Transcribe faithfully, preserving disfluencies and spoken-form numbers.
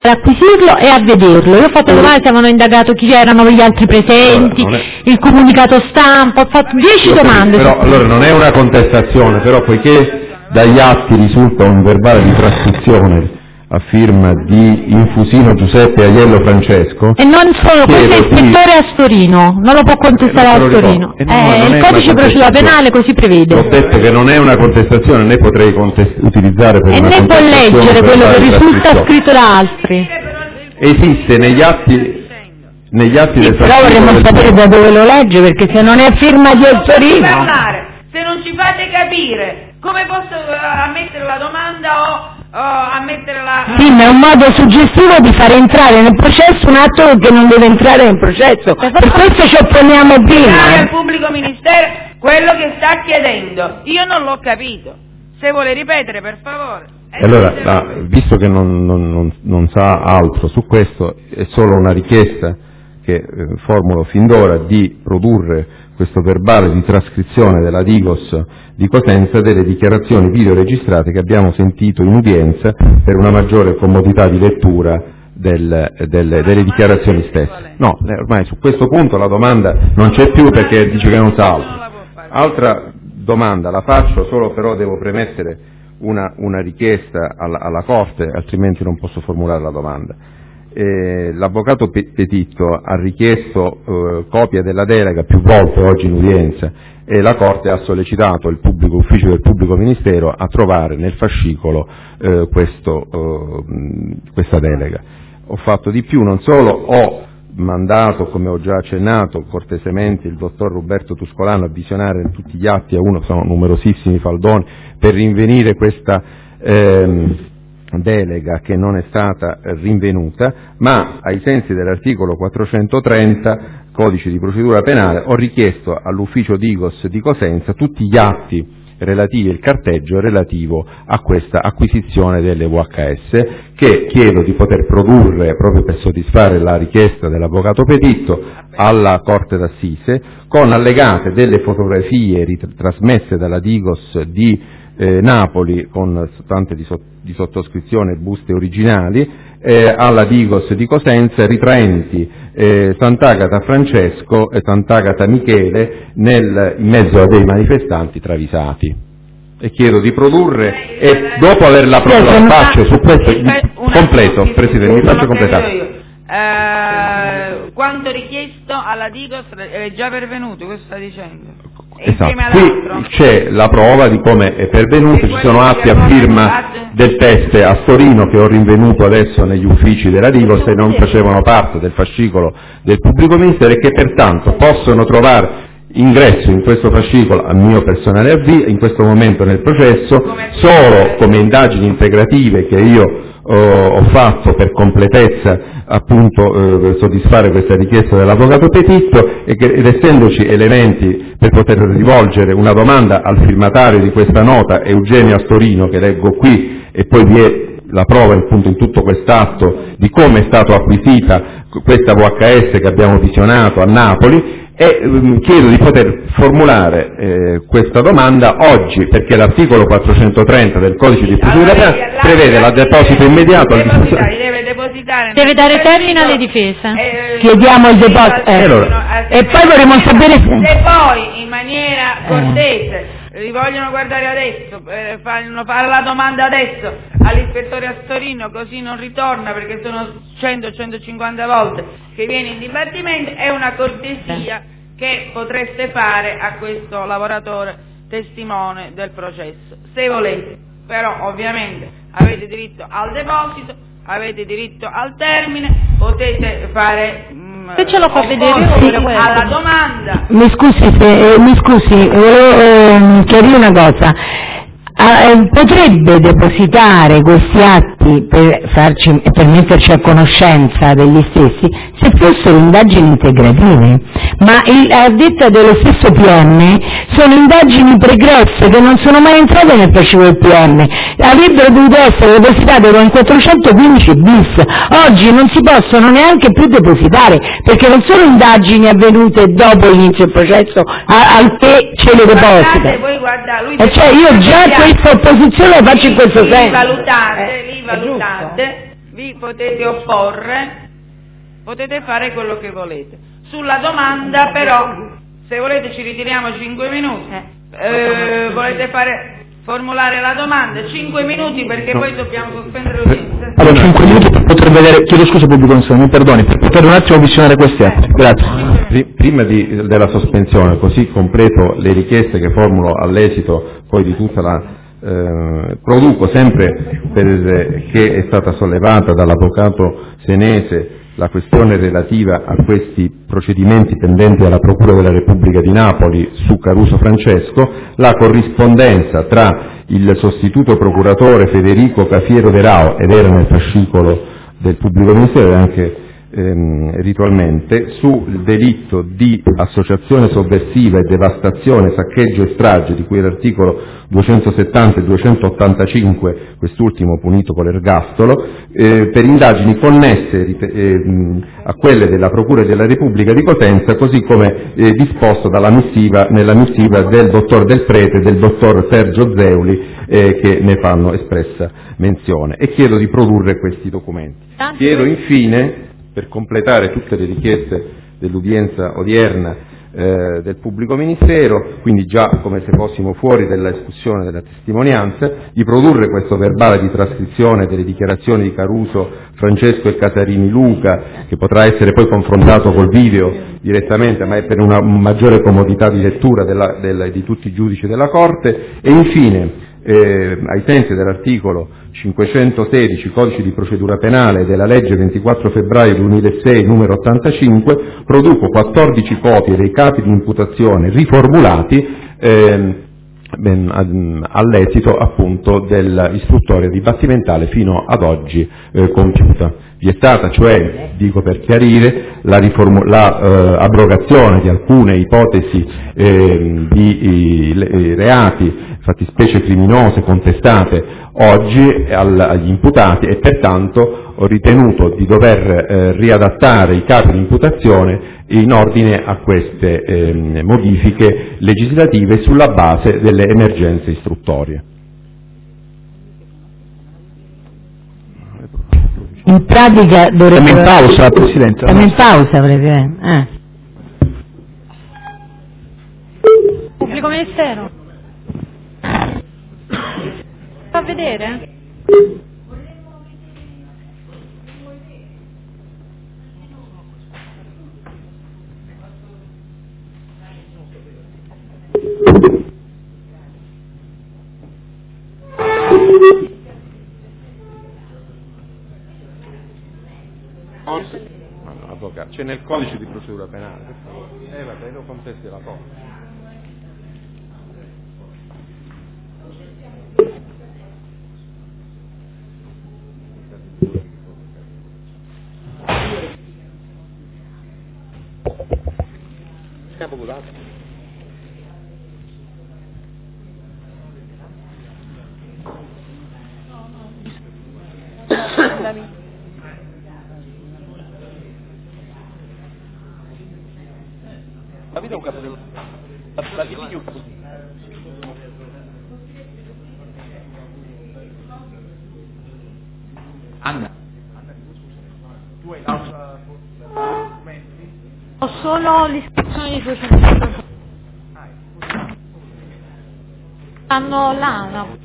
acquisirlo e a vederlo. Io ho fatto domande se avevano indagato chi erano gli altri presenti, allora, è... il comunicato stampa, ho fatto dieci domande. Però allora non è una contestazione, però poiché dagli atti risulta un verbale di trascrizione a firma di Infusino Giuseppe Aiello Francesco. E non solo, questo è ispettore a Storino, non lo può contestare a Storino. Eh, no, eh, il codice di procedura penale così prevede. Ho detto che non è una contestazione, né potrei contest- utilizzare per e una né può leggere quello che risulta scritto da altri. Esiste negli atti negli atti sì, del però vorremmo sapere da dove lo legge, perché se non è a firma di Storino. Se non ci fate capire come posso ammettere la domanda o Oh, a mettere la... Sì, ma è un modo suggestivo di fare entrare nel processo un atto che non deve entrare nel processo. Per questo ci opponiamo prima. Al pubblico ministero quello che sta chiedendo. Io non l'ho capito. Se vuole ripetere, per favore. E allora, la, visto che non, non, non, non sa altro su questo, è solo una richiesta che eh, formulo fin d'ora di produrre questo verbale di trascrizione della Digos di Cosenza delle dichiarazioni videoregistrate che abbiamo sentito in udienza per una maggiore comodità di lettura del, del, delle dichiarazioni stesse. No, ormai su questo punto la domanda non c'è più perché dice che non sa altro. Altra domanda la faccio, solo però devo premettere una, una richiesta alla, alla Corte, altrimenti non posso formulare la domanda. Eh, l'avvocato Petitto ha richiesto eh, copia della delega più volte oggi in udienza e la Corte ha sollecitato il pubblico ufficio del pubblico ministero a trovare nel fascicolo eh, questo, eh, questa delega. Ho fatto di più, non solo ho mandato, come ho già accennato cortesemente, il dottor Roberto Tuscolano a visionare tutti gli atti, a uno sono numerosissimi faldoni, per rinvenire questa ehm, delega che non è stata rinvenuta, ma ai sensi dell'articolo quattrocentotrenta codice di procedura penale ho richiesto all'ufficio Digos di Cosenza tutti gli atti relativi, il carteggio relativo a questa acquisizione delle V H S, che chiedo di poter produrre proprio per soddisfare la richiesta dell'avvocato Petitto alla Corte d'Assise, con allegate delle fotografie trasmesse dalla Digos di Eh, Napoli con tante di, so, di sottoscrizione e buste originali, eh, alla Digos di Cosenza ritraenti eh, Sant'Agata Francesco e Sant'Agata Michele nel, in mezzo a dei manifestanti travisati. E chiedo di produrre e dopo averla la faccio su questo completo, Presidente, mi faccio completare. Eh, quanto richiesto alla Digos è già pervenuto, questo sta dicendo. Esatto. Qui c'è la prova di come è pervenuto, ci sono atti a firma del teste a Torino che ho rinvenuto adesso negli uffici della Digos e non facevano parte del fascicolo del pubblico ministero e che pertanto possono trovare ingresso in questo fascicolo a mio personale avviso in questo momento nel processo solo come indagini integrative che io Uh, ho fatto per completezza appunto uh, per soddisfare questa richiesta dell'avvocato Petitto e che, ed essendoci elementi per poter rivolgere una domanda al firmatario di questa nota, Eugenio Astorino, che leggo qui, e poi vi è la prova appunto in tutto quest'atto di come è stata acquisita questa V H S che abbiamo visionato a Napoli, e um, chiedo di poter formulare eh, questa domanda oggi perché l'articolo quattrocentotrenta del codice di procedura penale prevede la deposito immediato al depositare, deve depositare deve dare termine alle difese. Eh, chiediamo il deposito eh. allora. E poi vorremmo sapere se, se poi in maniera cortese li vogliono guardare adesso, eh, fanno fare la domanda adesso all'ispettore Astorino, così non ritorna perché sono cento centocinquanta volte che viene in dibattimento, è una cortesia che potreste fare a questo lavoratore testimone del processo, se volete, però ovviamente avete diritto al deposito, avete diritto al termine, potete fare se ce lo fa vedere alla domanda. Mi scusi, se, eh, mi scusi, volevo eh, chiarire una cosa. Eh, potrebbe depositare questi atti per, farci, per metterci a conoscenza degli stessi se fossero indagini integrative, ma il, a detta dello stesso P M sono indagini pregresse che non sono mai entrate nel fascicolo del P M, avrebbero dovuto essere depositate con il quattrocentoquindici bis, oggi non si possono neanche più depositare perché non sono indagini avvenute dopo l'inizio del processo a, al che ce le deposita. Voi guarda, lui e cioè io già questa opposizione la faccio in questo li senso. Valutate, li valutate, vi potete opporre, potete fare quello che volete. Sulla domanda però, se volete ci ritiriamo cinque minuti, eh, volete fare formulare la domanda, cinque minuti perché poi dobbiamo sospendere l'udienza. Allora, cinque minuti per poter vedere, chiedo scusa pubblico ministero, mi perdoni, per poter un attimo visionare questi atti. Grazie. Prima di, della sospensione, così completo le richieste che formulo all'esito poi di tutta la eh, produco sempre per, che è stata sollevata dall'avvocato Senese la questione relativa a questi procedimenti pendenti alla Procura della Repubblica di Napoli su Caruso Francesco, la corrispondenza tra il sostituto procuratore Federico Cafiero De Rao, ed era nel fascicolo del pubblico ministero e anche ehm, ritualmente, sul delitto di associazione sovversiva e devastazione, saccheggio e strage, di cui l'articolo duecentosettanta e duecentottantacinque, quest'ultimo punito con l'ergastolo, eh, per indagini connesse eh, a quelle della Procura della Repubblica di Cosenza, così come eh, disposto dalla missiva, nella missiva del dottor Del Prete e del dottor Sergio Zeuli, eh, che ne fanno espressa menzione, e chiedo di produrre questi documenti. Chiedo infine, per completare tutte le richieste dell'udienza odierna, Eh, del pubblico ministero, quindi già come se fossimo fuori della discussione della testimonianza, di produrre questo verbale di trascrizione delle dichiarazioni di Caruso, Francesco e Casarini Luca, che potrà essere poi confrontato col video direttamente, ma è per una maggiore comodità di lettura della, della, di tutti i giudici della Corte. E infine, eh, ai sensi dell'articolo cinquecentosedici Codice di procedura penale della legge ventiquattro febbraio duemilasei numero ottantacinque, produco quattordici copie dei capi di imputazione riformulati eh, ben, all'esito appunto dell'istruttoria dibattimentale fino ad oggi eh, compiuta. Vi è stata cioè, dico per chiarire, la, riformu- la eh, abrogazione di alcune ipotesi eh, di i, le, reati, fattispecie criminose contestate oggi al, agli imputati, e pertanto ho ritenuto di dover eh, riadattare i capi di imputazione in ordine a queste eh, modifiche legislative sulla base delle emergenze istruttorie. In pratica dovrebbe... Siamo in pausa, Presidente. Siamo in pausa, Presidente. Eh. Pubblico ministero. Fa vedere? Avvocato, c'è nel codice di procedura penale, per favore. Eh vabbè, lo contesti la cosa. Ma vedi un capo del... la di un capo... Anna. Tu hai l'altra documenti? Ho solo l'iscrizione di procedimento. Stanno là, no?